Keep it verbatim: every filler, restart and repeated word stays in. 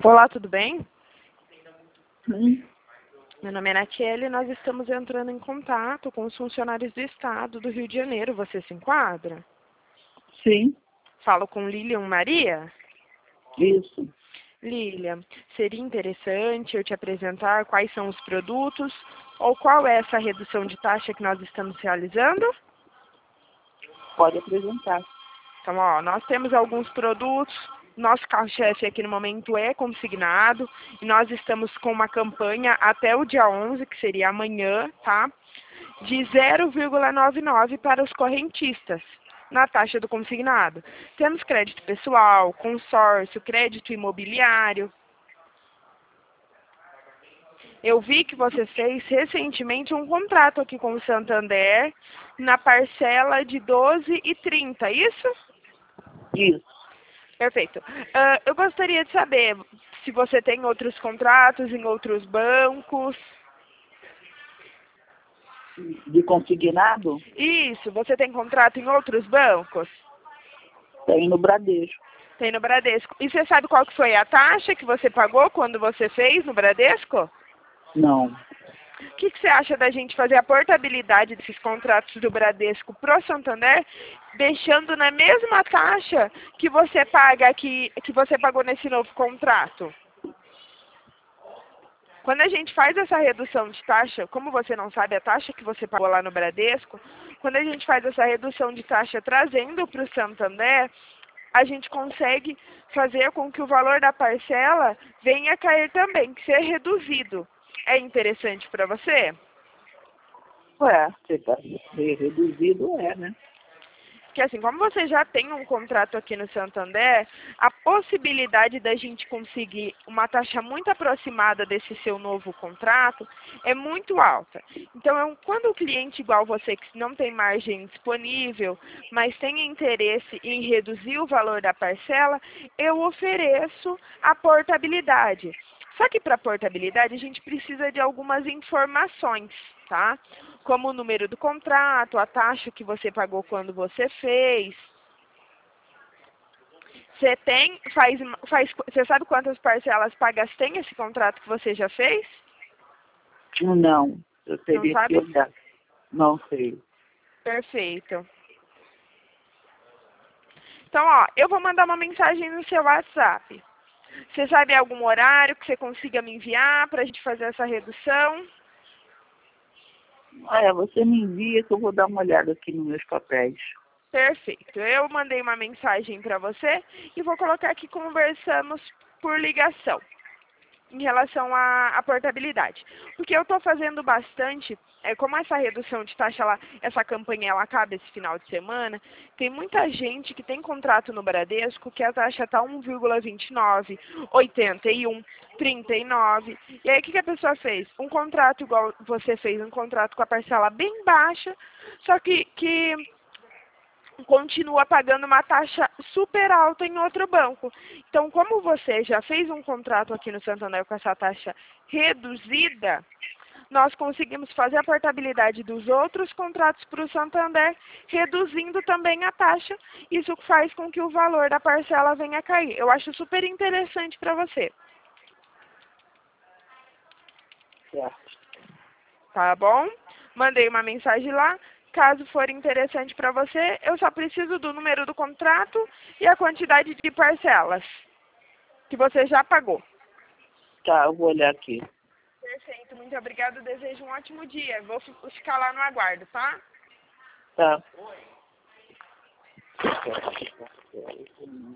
Olá, tudo bem? Hum, Meu nome é Natiele e nós estamos entrando em contato com os funcionários do Estado do Rio de Janeiro. Você se enquadra? sim, Falo com Lilian Maria? isso. Lilian, seria interessante eu te apresentar quais são os produtos ou qual é essa redução de taxa que nós estamos realizando? Pode apresentar. Então, ó, nós temos alguns produtos. Nosso carro-chefe aqui no momento é consignado e nós estamos com uma campanha até o dia onze, que seria amanhã, tá? De zero vírgula noventa e nove para os correntistas na taxa do consignado. Temos crédito pessoal, consórcio, crédito imobiliário. Eu vi que você fez recentemente um contrato aqui com o Santander na parcela de doze e trinta, isso? Isso. Perfeito. Ah, eu gostaria de saber se você tem outros contratos em outros bancos. De consignado, Isso, você tem contrato em outros bancos? tem no Bradesco. Tem no Bradesco. E você sabe qual que foi a taxa que você pagou quando você fez no Bradesco? Não. O que, que você acha da gente fazer a portabilidade desses contratos do Bradesco pro Santander, deixando na mesma taxa que você paga aqui, que você pagou nesse novo contrato? Quando a gente faz essa redução de taxa, como você não sabe a taxa que você pagou lá no Bradesco, quando a gente faz essa redução de taxa trazendo para o Santander, a gente consegue fazer com que o valor da parcela venha a cair também, que ser reduzido. É interessante para você? Ué, você tá reduzido, é, né? Porque assim, como você já tem um contrato aqui no Santander, a possibilidade da gente conseguir uma taxa muito aproximada desse seu novo contrato é muito alta. Então, é um- quando o cliente igual você, que não tem margem disponível, mas tem interesse em reduzir o valor da parcela, eu ofereço a portabilidade. Só que para portabilidade a gente precisa de algumas informações, tá? Como o número do contrato, a taxa que você pagou quando você fez. Você tem, faz, faz, você sabe quantas parcelas pagas tem esse contrato que você já fez? Não, eu Não teria que sabe? olhar. Não sei. Perfeito. Então, ó, eu vou mandar uma mensagem no seu WhatsApp. Você sabe algum horário que você consiga me enviar para a gente fazer essa redução? Ah, é, você me envia que eu vou dar uma olhada aqui nos meus papéis. Perfeito. Eu mandei uma mensagem para você e vou colocar que conversamos por ligação em relação à, à portabilidade. Porque eu estou fazendo bastante, é, como essa redução de taxa, lá, essa campanha ela acaba esse final de semana, tem muita gente que tem contrato no Bradesco que a taxa está um vírgula vinte e nove, oitenta e um, trinta e nove. E aí o que, que a pessoa fez? Um contrato igual você fez, um contrato com a parcela bem baixa, só que, que continua pagando uma taxa super alta em outro banco. Então, como você já fez um contrato aqui no Santander com essa taxa reduzida, nós conseguimos fazer a portabilidade dos outros contratos para o Santander, reduzindo também a taxa. Isso faz com que o valor da parcela venha a cair. Eu acho super interessante para você. Certo. Tá bom? Mandei uma mensagem lá. Caso for interessante para você, eu só preciso do número do contrato e a quantidade de parcelas que você já pagou. Tá, eu vou olhar aqui. Perfeito, muito obrigada. Desejo um ótimo dia. Vou ficar lá no aguardo, tá? Tá.